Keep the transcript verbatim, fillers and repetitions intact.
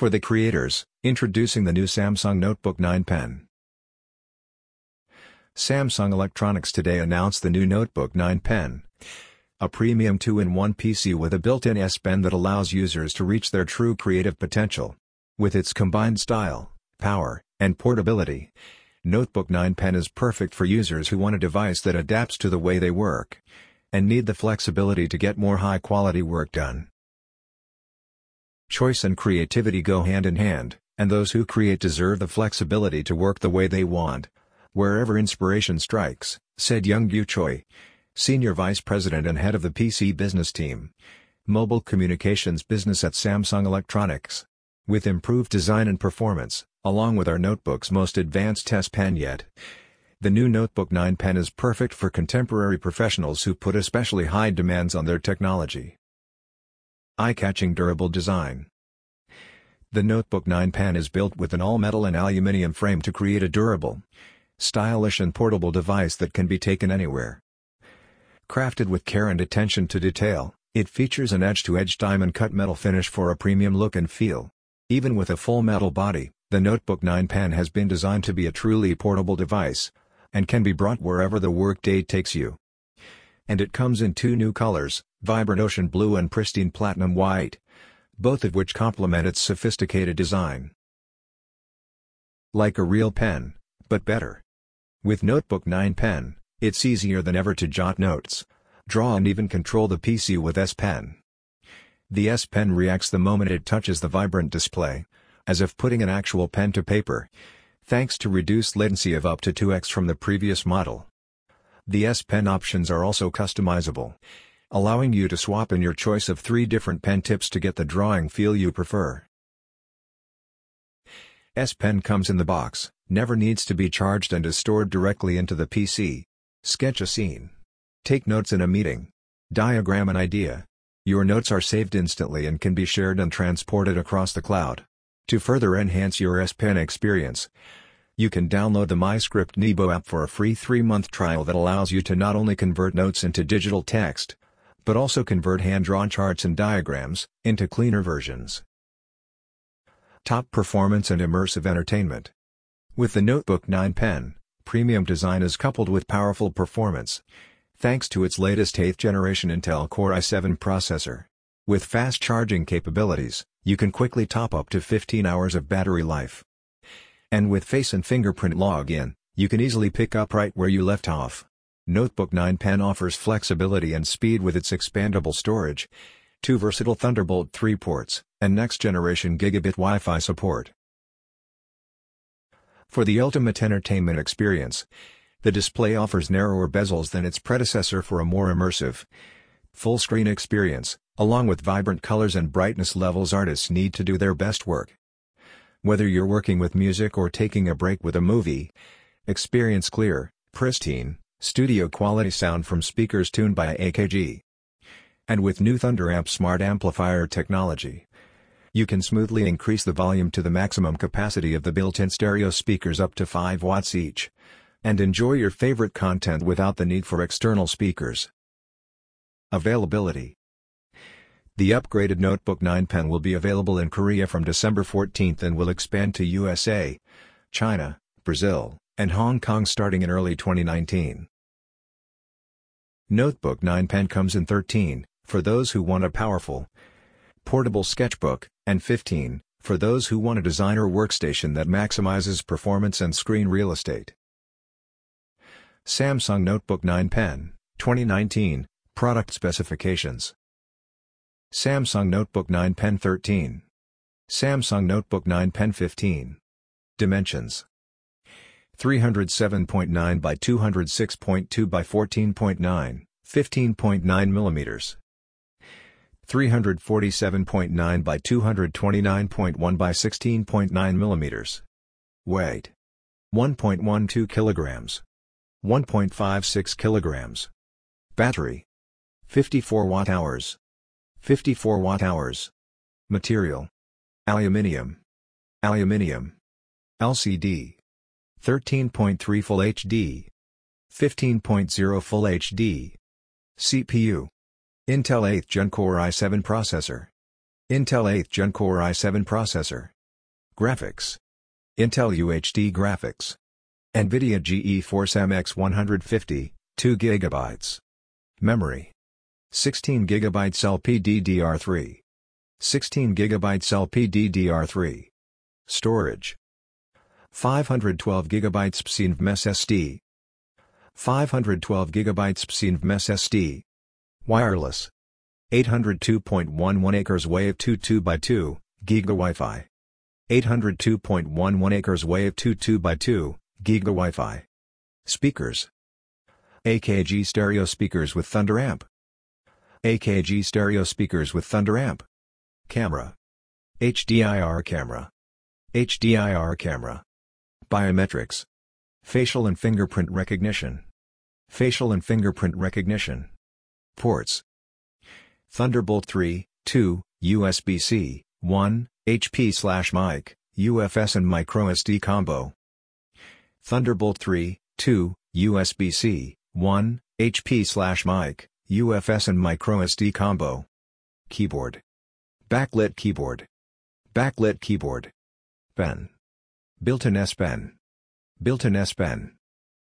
For the creators, introducing the new Samsung Notebook nine Pen. Samsung Electronics today announced the new Notebook nine Pen, a premium two in one P C with a built-in S Pen that allows users to reach their true creative potential. With its combined style, power, and portability, Notebook nine Pen is perfect for users who want a device that adapts to the way they work and need the flexibility to get more high-quality work done. Choice and creativity go hand in hand, and those who create deserve the flexibility to work the way they want, wherever inspiration strikes, said Young-Gu Choi, Senior Vice President and Head of the P C Business Team, Mobile Communications Business at Samsung Electronics. With improved design and performance, along with our notebook's most advanced S Pen yet, the new Notebook nine Pen is perfect for contemporary professionals who put especially high demands on their technology. Eye-catching durable design. The Notebook nine Pen is built with an all-metal and aluminum frame to create a durable, stylish and portable device that can be taken anywhere. Crafted with care and attention to detail, it features an edge-to-edge diamond-cut metal finish for a premium look and feel. Even with a full metal body, the Notebook nine Pen has been designed to be a truly portable device, and can be brought wherever the workday takes you. And it comes in two new colors, vibrant ocean blue and pristine platinum white, both of which complement its sophisticated design. Like a real pen, but better. With Notebook nine Pen, it's easier than ever to jot notes, draw and even control the P C with S Pen. The S Pen reacts the moment it touches the vibrant display, as if putting an actual pen to paper, thanks to reduced latency of up to two x from the previous model. The S Pen options are also customizable, allowing you to swap in your choice of three different pen tips to get the drawing feel you prefer. S Pen comes in the box, never needs to be charged and is stored directly into the P C. Sketch a scene. Take notes in a meeting. Diagram an idea. Your notes are saved instantly and can be shared and transported across the cloud. To further enhance your S Pen experience, you can download the MyScript Nebo app for a free three month trial that allows you to not only convert notes into digital text, but also convert hand-drawn charts and diagrams into cleaner versions. Top performance and immersive entertainment. With the Notebook nine Pen, premium design is coupled with powerful performance, thanks to its latest eighth generation Intel Core i seven processor. With fast charging capabilities, you can quickly top up to fifteen hours of battery life. And with Face and Fingerprint login, you can easily pick up right where you left off. Notebook nine Pen offers flexibility and speed with its expandable storage, two versatile Thunderbolt three ports, and next-generation gigabit Wi-Fi support. For the ultimate entertainment experience, the display offers narrower bezels than its predecessor for a more immersive, full-screen experience, along with vibrant colors and brightness levels artists need to do their best work. Whether you're working with music or taking a break with a movie, experience clear, pristine, studio-quality sound from speakers tuned by A K G. And with new ThunderAmp smart amplifier technology, you can smoothly increase the volume to the maximum capacity of the built-in stereo speakers up to five watts each, and enjoy your favorite content without the need for external speakers. Availability. The upgraded Notebook nine Pen will be available in Korea from December fourteenth and will expand to U S A, China, Brazil, and Hong Kong starting in early twenty nineteen. Notebook nine Pen comes in thirteen, for those who want a powerful, portable sketchbook, and fifteen, for those who want a designer workstation that maximizes performance and screen real estate. Samsung Notebook nine Pen, twenty nineteen, Product Specifications. Samsung Notebook nine Pen thirteen. Samsung Notebook nine Pen fifteen. Dimensions: three oh seven point nine by two oh six point two by fourteen point nine, fifteen point nine millimeters. three forty-seven point nine by two twenty-nine point one by sixteen point nine millimeters. Weight: one point one two kilograms. one point five six kilograms. Battery: fifty-four watt hours. fifty-four watt hours. Material: Aluminium. Aluminium. L C D. thirteen point three Full H D. fifteen point oh Full H D. C P U: Intel eighth Gen Core i seven processor. Intel eighth Gen Core i seven processor. Graphics. Intel U H D graphics. NVIDIA GeForce M X one fifty, two gigabytes. Memory. sixteen gigabytes L P D D R three. sixteen gigabytes L P D D R three. Storage. five hundred twelve gigabytes P C I N V M S S D. five hundred twelve gigabytes P C I N V M S S D. Wireless. eight hundred two point one one acres wave twenty-two by two, Giga Wi-Fi. eight hundred two point one one acres wave twenty-two by two, Giga Wi-Fi. Speakers. A K G stereo speakers with Thunder Amp. A K G stereo speakers with Thunder Amp. Camera. H D I R camera. H D I R camera. Biometrics. Facial and fingerprint recognition. Facial and fingerprint recognition. Ports. Thunderbolt three, two, U S B-C, one, H P slash mic, U F S and microSD combo. Thunderbolt three, two, U S B-C, one, H P slash mic, U F S and microSD combo. Keyboard. Backlit keyboard. Backlit keyboard. Pen. Built-in S Pen. Built-in S Pen.